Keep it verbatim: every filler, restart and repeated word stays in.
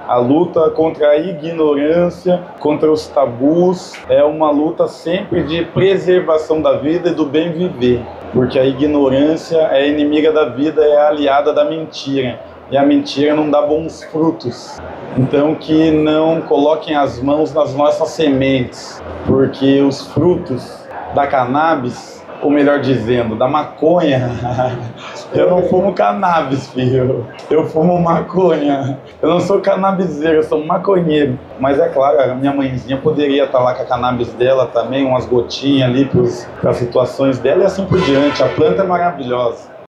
A luta contra a ignorância, contra os tabus, é uma luta sempre de preservação da vida e do bem viver. Porque a ignorância é inimiga da vida, é aliada da mentira. E a mentira não dá bons frutos. Então que não coloquem as mãos nas nossas sementes, porque os frutos da cannabis, ou melhor dizendo, da maconha, eu não fumo cannabis, filho, eu fumo maconha. Eu não sou cannabiseiro, eu sou maconheiro. Mas é claro, a minha mãezinha poderia estar lá com a cannabis dela também, umas gotinhas ali para as situações dela e assim por diante. A planta é maravilhosa.